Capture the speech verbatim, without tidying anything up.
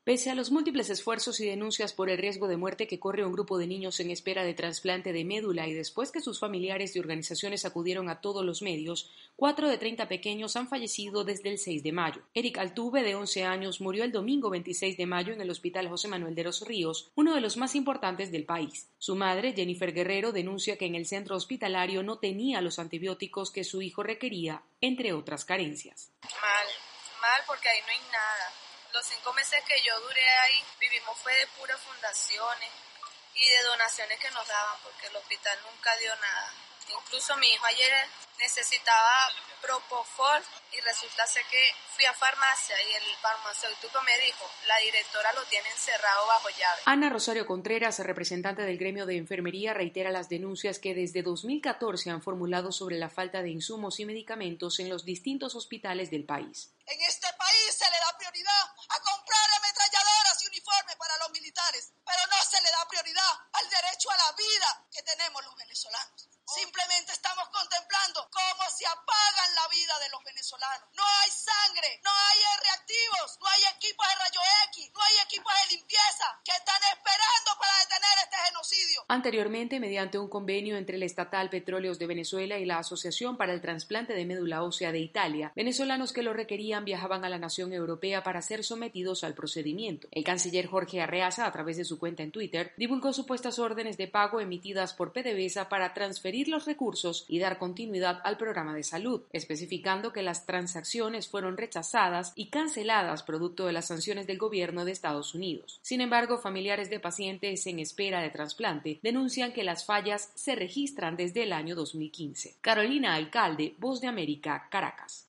Pese a los múltiples esfuerzos y denuncias por el riesgo de muerte que corre un grupo de niños en espera de trasplante de médula y después que sus familiares y organizaciones acudieron a todos los medios, cuatro de treinta pequeños han fallecido desde el seis de mayo. Eric Altuve, de once años, murió el domingo veintiséis de mayo en el Hospital José Manuel de los Ríos, uno de los más importantes del país. Su madre, Jennifer Guerrero, denuncia que en el centro hospitalario no tenía los antibióticos que su hijo requería, entre otras carencias. Mal, mal porque ahí no hay nada. Los cinco meses que yo duré ahí, vivimos fue de puras fundaciones y de donaciones que nos daban, porque el hospital nunca dio nada. Incluso mi hijo ayer necesitaba Propofol y resulta ser que fui a farmacia y el farmacéutico me dijo, la directora lo tiene encerrado bajo llave. Ana Rosario Contreras, representante del gremio de enfermería, reitera las denuncias que desde dos mil catorce han formulado sobre la falta de insumos y medicamentos en los distintos hospitales del país. En este país se le da prioridad a comprar ametralladoras y uniformes para los militares, pero no se le da prioridad al derecho a la vida que tenemos los venezolanos. Simplemente estamos contemplando cómo se apagan la vida de los venezolanos. No hay sangre, no hay reactivos, no hay equipos de rayos X, no hay equipos de limpieza que están esperando para detener este genocidio. Anteriormente, mediante un convenio entre el estatal Petróleos de Venezuela y la Asociación para el Trasplante de Médula Ósea de Italia, venezolanos que lo requerían viajaban a la nación europea para ser sometidos al procedimiento. El canciller Jorge Arreaza, a través de su cuenta en Twitter, divulgó supuestas órdenes de pago emitidas por PDVSA para transferir los recursos y dar continuidad al programa de salud, especificando que las transacciones fueron rechazadas y canceladas producto de las sanciones del gobierno de Estados Unidos. Sin embargo, familiares de pacientes en espera de trasplante denuncian que las fallas se registran desde el año dos mil quince. Carolina Alcalde, Voz de América, Caracas.